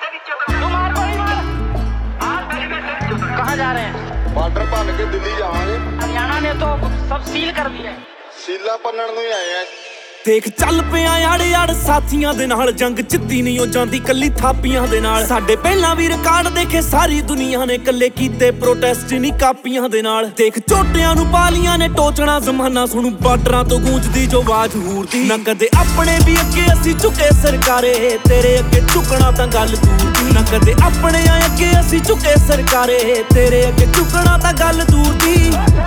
कहाँ जा रहे हैं? बॉर्डर भन के दिल्ली जावांगे। हरियाणा ने तो सब सील कर दिया है। ਸੀਲਾ ਭੰਨਣ ਨੂੰ ਹੀ ਆਏ ਆ। ਦੇਖ ਚੱਲ ਪਿਆ ਆੜ ਸਾਥੀਆਂ ਦੇ ਨਾਲ, ਜੰਗ ਜਿੱਤੀ ਨਹੀਂ ਉਹ ਜਾਂਦੀ ਕੱਲੀ ਥਾਪੀਆਂ ਦੇ ਨਾਲ। ਸਾਡੇ ਪਹਿਲਾਂ ਵੀ ਰਿਕਾਰਡ ਦੇਖੇ ਸਾਰੀ ਦੁਨੀਆ ਨੇ, ਕੱਲੇ ਕੀਤੇ ਪ੍ਰੋਟੈਸਟ ਨਹੀਂ ਕਾਪੀਆਂ ਦੇ ਨਾਲ। ਦੇਖ ਝੋਟਿਆਂ ਨੂੰ ਪਾਲੀਆਂ ਨੇ ਟੋਚਣਾ ਜ਼ਮਾਨਾ, ਸੁਣੂ ਬਾਰਡਰਾਂ ਤੋਂ ਗੂੰਜਦੀ ਜੋ ਆਵਾਜ਼ ਹੂਰ ਦੀ। ਨਾ ਕਦੇ ਆਪਣੇ ਵੀ ਅੱਗੇ ਅਸੀਂ ਝੁਕੇ ਸਰਕਾਰੇ, ਤੇਰੇ ਅੱਗੇ ਝੁਕਣਾ ਤਾਂ ਗੱਲ ਦੂਰ ਦੀ। ਨਾ ਕਦੇ ਆਪਣੇ ਅੱਗੇ ਅਸੀਂ ਝੁਕੇ ਸਰਕਾਰੇ, ਤੇਰੇ ਅੱਗੇ ਝੁਕਣਾ ਤਾਂ ਗੱਲ ਦੂਰ ਦੀ।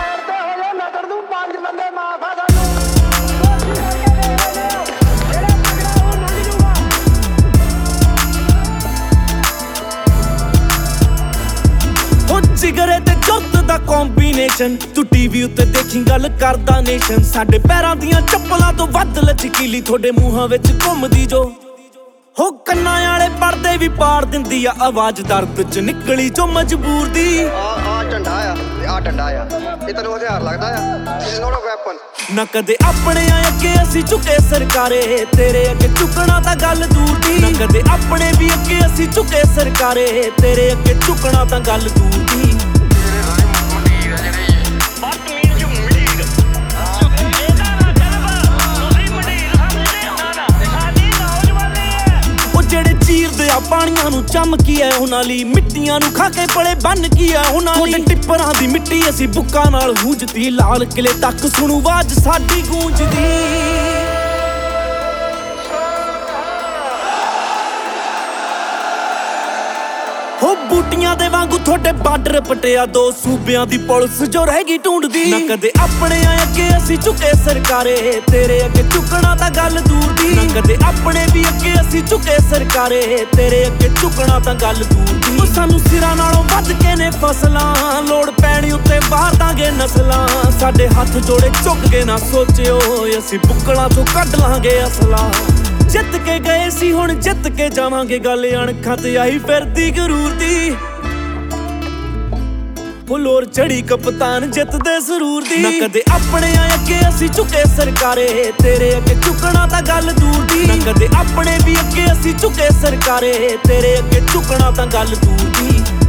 ਜਿਗਰੇ ਤੇ ਜੁੱਤ ਦਾ ਕੰਬੀਨੇਸ਼ਨ, ਤੂੰ ਟੀਵੀ ਉੱਤੇ ਦੇਖੀ ਗੱਲ ਕਰਦਾ ਨੇਸ਼ਨ। ਸਾਡੇ ਪੈਰਾਂ ਦੀਆਂ ਚੱਪਲਾਂ ਤੋਂ ਵੱਧ ਲਚਕੀਲੀ ਤੁਹਾਡੇ ਮੂੰਹਾਂ ਵਿੱਚ ਘੁੰਮਦੀ ਜੋ। ਹੋ ਕੰਨਾਂ ਵਾਲੇ ਪਰਦੇ ਵੀ ਪਾੜ ਦਿੰਦੀ ਆ ਆਵਾਜ਼, ਦਰਦ ਚ ਨਿਕਲੀ ਜੋ ਮਜਬੂਰ ਦੀ। ਆ ਝੰਡਾ ਆ ਤੇ ਆ ਡੰਡਾ ਆ, ਇਹ ਤੈਨੂੰ ਹਥਿਆਰ ਲੱਗਦਾ ਆ? It's not a weapon. ਨਾ ਕਦੇ ਆਪਣੇ ਅੱਗੇ ਅਸੀਂ ਝੁਕੇ ਸਰਕਾਰੇ, ਤੇਰੇ ਅੱਗੇ ਝੁਕਣਾ ਤਾਂ ਗੱਲ ਦੂਰ ਦੀ। ਨਾ ਕਦੇ ਆਪਣੇ ਵੀ ਅੱਗੇ ਅਸੀਂ ਝੁਕੇ ਸਰਕਾਰੇ, ਤੇਰੇ ਅੱਗੇ ਝੁਕਣਾ ਤਾਂ ਗੱਲ ਦੂਰ ਦੀ। ਚੀਰਦੇ ਆ ਪਾਣੀਆਂ ਨੂੰ ਚਮਕੀ ਐ ਉਹਨਾਂ ਲਈ, ਮਿੱਟੀਆਂ ਨੂੰ ਖਾ ਕੇ ਪਲੇ ਬੰਨ ਕੀ ਐ ਉਹਨਾਂ ਲਈ। ਟਿੱਪਰਾਂ ਦੀ ਮਿੱਟੀ ਅਸੀਂ ਬੁੱਕਾਂ ਨਾਲ ਹੂੰਜਦੀ, ਲਾਲ ਕਿਲੇ ਤੱਕ ਸੁਣੂ ਆਵਾਜ਼ ਸਾਡੀ ਗੂੰਜਦੀ। ਹੋ ਬੂਟੀਆਂ ਦੇ ਵਾਂਗੂ ਤੁਹਾਡੇ ਬਾਰਡਰ ਪਟਿਆ, ਦੋ ਸੂਬਿਆਂ ਦੀ ਪੁਲਿਸ ਜੋ ਰਹਿ ਗਈ ਢੂੰਡਦੀ। ਨਾ ਕਦੇ ਆਪਣੇ ਅੱਗੇ ਅਸੀਂ ਝੁਕੇ ਸਰਕਾਰੇ, ਤੇਰੇ ਅੱਗੇ ਝੁਕਣਾ ਤਾਂ ਗੱਲ ਦੂਰ ਦੀ। ਨਾ ਕਦੇ ਆਪਣੇ ਵੀ ਅੱਗੇ ਅਸੀਂ ਝੁਕੇ ਸਰਕਾਰੇ, ਤੇਰੇ ਅੱਗੇ ਝੁਕਣਾ ਤਾਂ ਗੱਲ ਦੂਰ ਦੀ। ਸਾਨੂੰ ਸਿਰਾਂ ਨਾਲੋਂ ਵੱਧ ਕੇ ਨੇ ਫਸਲਾਂ, ਲੋੜ ਪੈਣੀ ਉੱਤੇ ਬਾਹਰ ਦਾਂਗੇ ਨਸਲਾਂ। ਸਾਡੇ ਹੱਥ ਜੋੜੇ ਝੁਕ ਕੇ ਨਾ ਸੋਚਿਓ, ਅਸੀਂ ਬੁੱਕਲਾਂ ਚੋਂ ਕੱਢ ਲਾਂਗੇ ਅਸਲਾ। ਜਿੱਤ ਕੇ ਗਏ ਸੀ ਹੁਣ ਜਿੱਤ ਕੇ ਜਾਵਾਂਗੇ, ਗੱਲ ਅਣਖਾਂ ਤੇ ਆਈ ਫਿਰਦੀ ਗਰੂਰ ਦੀ। ਫੁੱਲੋਰ ਚੜੀ ਕਪਤਾਨ ਜਿੱਤਦੇ ਸਰੂਰ ਦੀ। ਨਾ ਕਦੇ ਆਪਣੇ ਅੱਗੇ ਅਸੀਂ ਝੁਕੇ ਸਰਕਾਰੇ, ਤੇਰੇ ਅੱਗੇ ਝੁਕਣਾ ਤਾਂ ਗੱਲ ਦੂਰ ਦੀ। ਨਾ ਕਦੇ ਆਪਣੇ ਵੀ ਅੱਗੇ ਅਸੀਂ ਝੁਕੇ ਸਰਕਾਰੇ, ਤੇਰੇ ਅੱਗੇ ਝੁਕਣਾ ਤਾਂ ਗੱਲ ਦੂਰ ਦੀ।